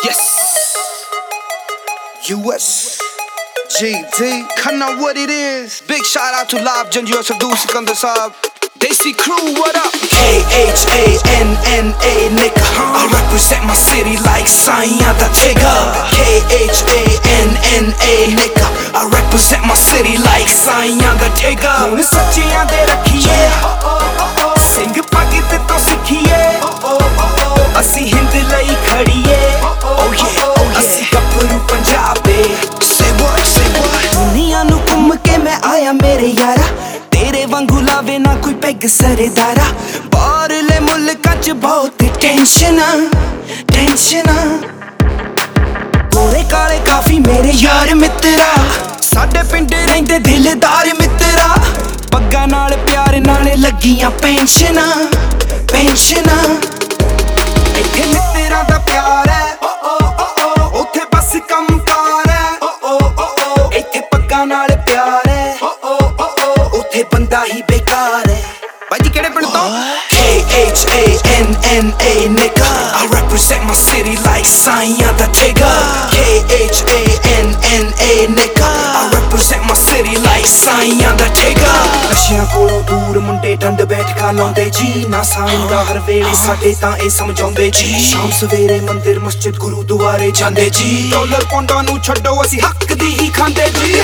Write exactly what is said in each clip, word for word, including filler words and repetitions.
Yes. U S G T, I know what it is. Big shout out to Live Janju Sadhu Sikandar Saab. Desi Crew, what up? K H A N N A nigga, I represent my city like Saiyan the Tigger. K H A N N A nigga, I represent my city like Saiyan the Tigger. ਹੁਣ ਸੱਚਿਆਂ ਦੇ ਰੱਖੀਏ, ਸਿੰਘ ਪੱਗ ਤੇ ਤੋਂ ਸਿੱਖੀਏ, ਅਸੀਂ ਹਿੰਦ ਲਈ ਖੜੀਏ, oh yeah, ਅਸੀਂ ਗੱਭਰੂ ਪੰਜਾਬ ਦੇ। Say what, say what? ਦੁਨੀਆ ਨੂੰ ਘੁੰਮ ਕੇ ਮੈਂ ਆਇਆ ਮੇਰੇ ਯਾਰਾ, ਤੇਰੇ ਵਾਂਗੂ ਲਾਵੇ ਨਾ ਕੋਈ ਪੈਗ ਸਰਦਾਰਾ। ਬਾਹਰਲੇ ਮੁਲਕਾਂ ਚ ਬਹੁਤ ਟੈਨਸ਼ਨਾਂ ਟੈਨਸ਼ਨਾਂ, ਗੋਰੇ ਕਾਲੇ ਕਾਫੀ ਮੇਰੇ ਯਾਰ ਮਿੱਤਰਾ, ਸਾਡੇ ਪਿੰਡ ਰਹਿੰਦੇ ਦਿਲਦਾਰ ਮਿੱਤਰਾ। ਪੱਗਾਂ ਨਾਲ ਪਿਆਰ ਨਾਲੇ ਲੱਗੀਆਂ ਪੈਨਸ਼ਨਾਂ ਪੈਨਸ਼ਨਾਂ, ਇੱਥੇ ਮਿੱਤਰਾਂ ਦਾ ਪਿਆਰ ਹੈ, ਉੱਥੇ ਬਸ ਕੰਮ ਕਾਰ ਹੈ। ਇੱਥੇ ਪੱਗਾਂ ਨਾਲ ਪਿਆਰ ਹੈ, ਉੱਥੇ ਬੰਦਾ ਹੀ ਬੇਕਾਰ ਹੈ। ਭਾਜੀ ਕਿਹੜੇ ਪਿੰਡ ਤੋਂ? K H A N N A nigga, I represent my city like Saiyan the Tigger. K H A N N A nigga, I represent my city like Saiyan the Tigger. ਨਸ਼ਿਆਂ ਕੋਲੋਂ ਦੂਰ ਮੁੰਡੇ ਡੰਡ ਬੈਠਕਾ ਲਾਉਂਦੇ ਜੀ, ਨਾ ਸਾਈਂ ਦਾ ਹਰ ਵੇਲੇ ਸਾਡੇ ਤਾਂ ਇਹ ਸਮਝਾਉਂਦੇ ਜੀ। ਸ਼ਾਮ ਸਵੇਰੇ ਮੰਦਿਰ ਮਸਜਿਦ ਗੁਰੂਦੁਆਰੇ ਜਾਂਦੇ ਜੀ, ਡਾਲਰ ਪੌਂਡਾਂ ਨੂੰ ਛੱਡੋ ਅਸੀਂ ਹੱਕ ਦੀ ਹੀ ਖਾਂਦੇ ਜੀ।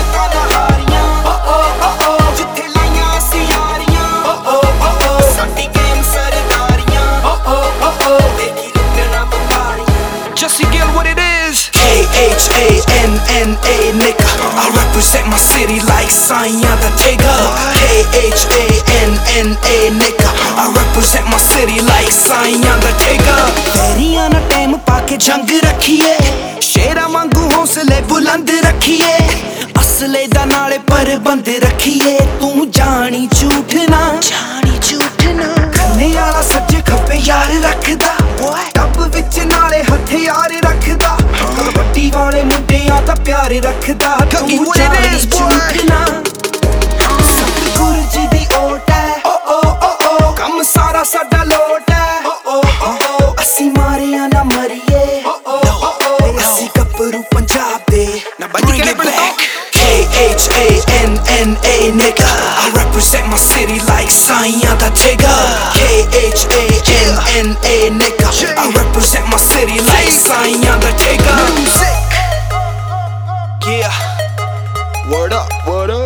ਜਿੱਥੇ ਲਾਈਆਂ ਅਸੀਂ ਯਾਰੀਆਂ, ਸਾਡੀ ਗੇਮ ਸਰਦਾਰੀਆਂ, ਦੇਖੀ ਲੁੱਟਣਾ ਵਪਾਰੀਆਂ। Jesse Gill, what it is? K H A N N A nigga, I represent my city like Saiyan the Tigger. K H A N N A nigga, I represent my city like Saiyan the Tigger. ਫੇਰੀਆਂ ਨਾ time ਪਾ ਕੇ ਜੰਗ ਰੱਖੀਏ, ਸ਼ੇਰਾਂ ਵਾਂਗੂ ਹੌਸਲੇ ਬੁਲੰਦ ਰੱਖੀਏ, ਅਸਲੇ ਦਾ ਨਾਲੇ ਪ੍ਰਬੰਧ ਰੱਖੀਏ। ਤੂੰ ਜਾਣੀ ਝੂਠ ਨਾ ਜਾਣੀ ਝੂਠ ਨਾ, ਖੰਨੇ ਵਾਲਾ ਸੱਜੇ ਖੱਬੇ ਯਾਰ ਰੱਖਦਾ, ਟੱਬ ਵਿੱਚ ਨਾਲੇ ਹਥਿਆਰ ਰੱਖਦਾ, ਵੱਡੀ ਵਾਲੇ ਮੁੰਡਿਆਂ ਦਾ ਪਿਆਰ ਰੱਖਦਾ। ਤੂੰ ਜਾਣੀ ਝੂਠ ਨਾ, ਸਤਿਗੁਰੂ ਜੀ ਦੀ ਓਟ ਹੈ, ਕੰਮ ਸਾਰਾ ਸਾਡਾ ਲੋਟ ਹੈ। ਅਸੀਂ ਮਾਰਿਆ ਨਾ ਮਰੀਏ, ਅਸੀਂ ਗੱਭਰੂ ਪੰਜਾਬ ਦੇ। ਨਾ ਭਾਜੀ ਕਿਹੜੇ ਪਿੰਡ ਤੋਂ? K H A N N A nigga, I represent my city like Saiyan the Tigger. K H A N N A nigga, I represent my city like Saiyan the Tigger. Music. Yeah. Word up, word up.